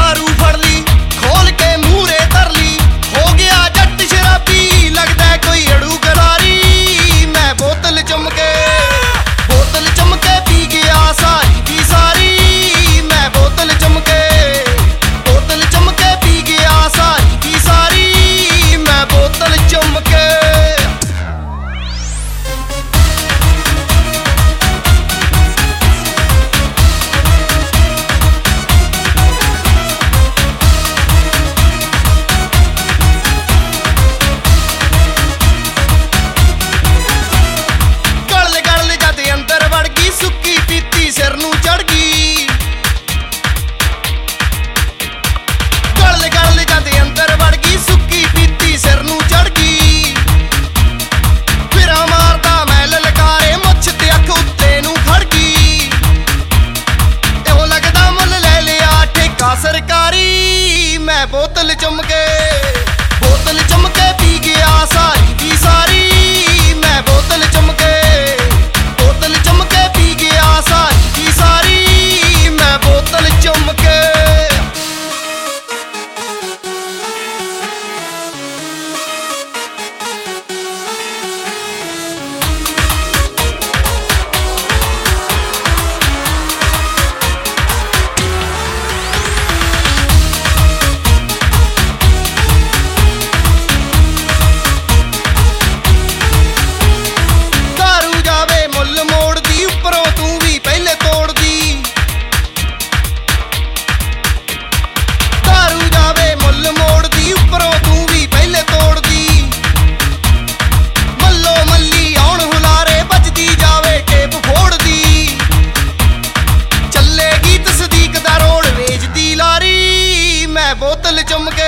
दारू फड़ ली खोल के मूहरे धर ली हो गया जट शराबी लगदा कोई अड़ू गरारी मैं बोतल चमके पी गया सारी की सारी मैं बोतल चमके पी गया सारी की सारी मैं बोतल चमके सिर नूं चढ़ गई गल जद अंदर वड़ गई सुक्की पीती सिर नूं चढ़ गई फिरा मारदा मैं ललकारे मुछ ते अख उत्ते नूं खड़ गई इहो लगदा मुल ले लिया ठेका सरकारी मैं बोतल चमके पी गया सारी की सारी मैं बोतल चमके पी गया सारी की सारी मैं बोतल चमके बोतल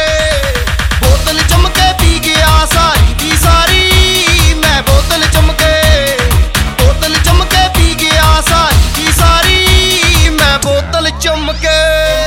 चमके पी गया सारी की सारी मैं बोतल चमके पी गया सारी की सारी मैं बोतल चमके